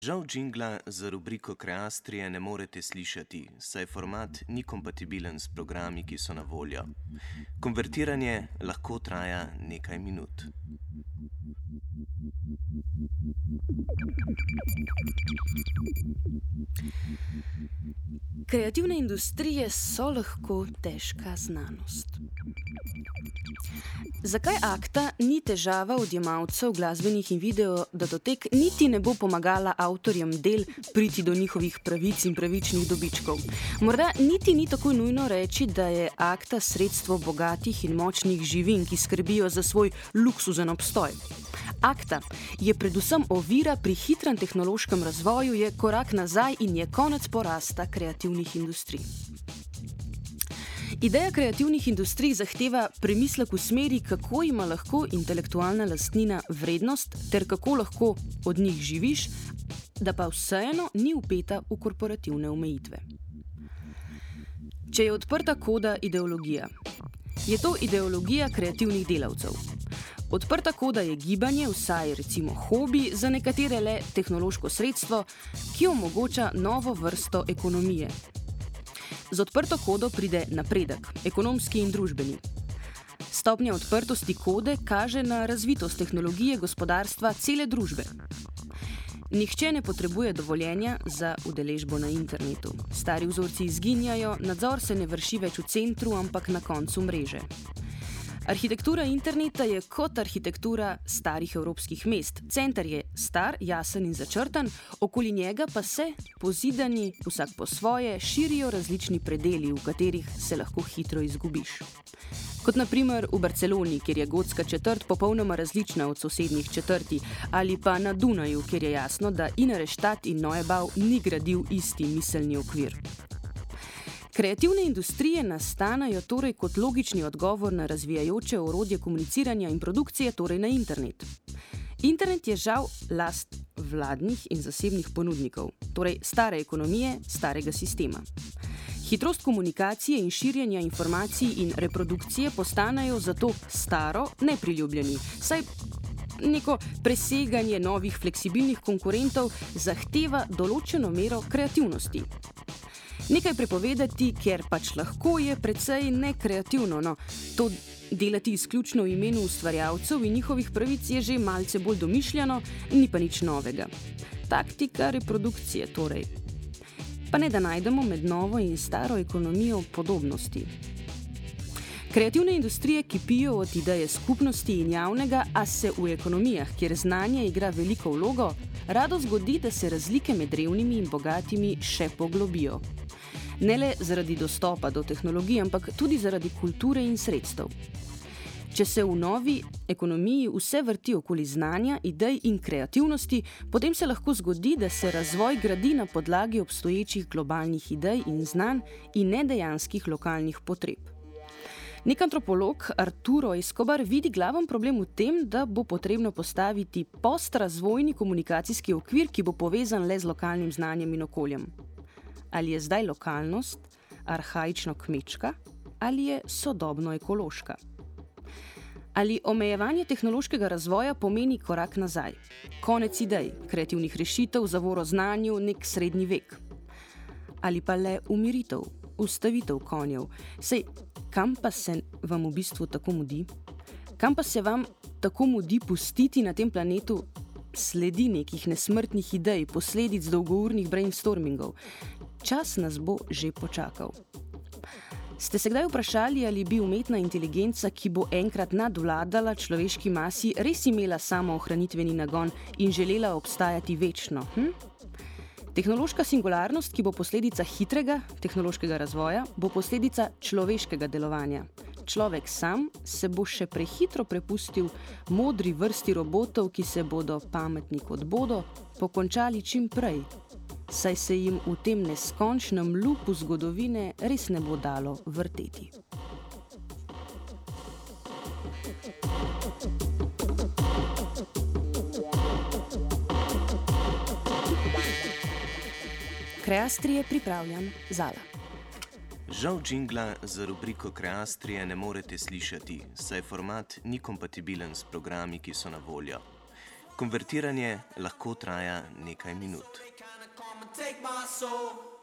Žal džingla za rubriko Kreastrije ne morete slišati, saj format ni kompatibilen s programi, ki so na voljo. Konvertiranje lahko traja nekaj minut. Kreativne industrije so lahko težka znanost. Zakaj akta ni težava odjemalcev glasbenih in video datotek niti ne bo pomagala avtorjem del priti do njihovih pravic in pravičnih dobičkov? Morda niti ni tako nujno reči, da je akta sredstvo bogatih in močnih živin, ki skrbijo za svoj luksuzen obstoj. Akta je predvsem ovira pri hitrem tehnološkem razvoju, je korak nazaj in je konec porasta kreativnih industrij. Ideja kreativnih industrij zahteva premislek v smeri, kako ima lahko intelektualna lastnina vrednost ter kako lahko od njih živiš, da pa vseeno ni vpeta v korporativne omejitve. Če je odprta koda ideologija, je to ideologija kreativnih delavcev. Odprta koda je gibanje, vsaj recimo hobi, za nekatere le tehnološko sredstvo, ki omogoča novo vrsto ekonomije. Z odprto kodo pride napredek, ekonomski in družbeni. Stopnja odprtosti kode kaže na razvitost tehnologije gospodarstva cele družbe. Nihče ne potrebuje dovoljenja za udeležbo na internetu. Stari vzorci izginjajo, nadzor se ne vrši več v centru, ampak na koncu mreže. Arhitektura interneta je kot arhitektura starih evropskih mest. Center je star, jasen in začrtan, okoli njega pa se, pozidani, vsak po svoje, širijo različni predeli, v katerih se lahko hitro izgubiš. Kot na primer v Barceloni, kjer je gotska četrt popolnoma različna od sosednjih četrti, ali pa na Dunaju, kjer je jasno, da Innere-Stadt in Neubau ni gradil isti miselni okvir. Kreativne industrije nastanejo torej kot logični odgovor na razvijajoče orodje komuniciranja in produkcije, torej na internet. Internet je žal last vladnih in zasebnih ponudnikov, torej stare ekonomije, starega sistema. Hitrost komunikacije in širjenja informacij in reprodukcije postanejo zato staro nepriljubljeni, saj neko preseganje novih fleksibilnih konkurentov zahteva določeno mero kreativnosti. Nekaj prepovedati, ker pač lahko, je precej nekreativno, no. To delati izključno v imenu ustvarjalcev in njihovih pravic je že malce bolj domišljeno, ni pa nič novega. Taktika reprodukcije torej. Pa ne da najdemo med novo in staro ekonomijo podobnosti. Kreativne industrije kipijo od ideje skupnosti in javnega, a se v ekonomijah, kjer znanje igra veliko vlogo, rado zgodi, da se razlike med revnimi in bogatimi še poglobijo. Ne le zaradi dostopa do tehnologij, ampak tudi zaradi kulture in sredstev. Če se v novi ekonomiji vse vrti okoli znanja, idej in kreativnosti, potem se lahko zgodi, da se razvoj gradi na podlagi obstoječih globalnih idej in znanj in nedejanskih lokalnih potreb. Nek antropolog Arturo Escobar vidi glaven problem v tem, da bo potrebno postaviti postrazvojni komunikacijski okvir, ki bo povezan le z lokalnim znanjem in okoljem. Ali je zdaj lokalnost arhaično kmečka ali je sodobno ekološka? Ali omejevanje tehnološkega razvoja pomeni korak nazaj? Konec idej, kreativnih rešitev, zavoro znanju, nek srednji vek? Ali pa le umiritev, ustavitev konjev? Sej, kam pa se vam v bistvu tako mudi? Kam pa se vam tako mudi pustiti na tem planetu sledi nekih nesmrtnih idej, posledic dolgournih brainstormingov? Čas nas bo že počakal. Ste se kdaj vprašali, ali bi umetna inteligenca, ki bo enkrat nadvladala človeški masi, res imela samoohranitveni nagon in želela obstajati večno? Tehnološka singularnost, ki bo posledica hitrega tehnološkega razvoja, bo posledica človeškega delovanja. Človek sam se bo še prehitro prepustil modri vrsti robotov, ki se bodo, pametni kot bodo, pokončali čim prej, saj se jim v tem neskončnem lupu zgodovine res ne bo dalo vrteti. Kreastrije pripravljam Zala. Žal džingla za rubriko Kreastrije ne morete slišati, saj format ni kompatibilen s programi, ki so na voljo. Konvertiranje lahko traja nekaj minut. Take my soul.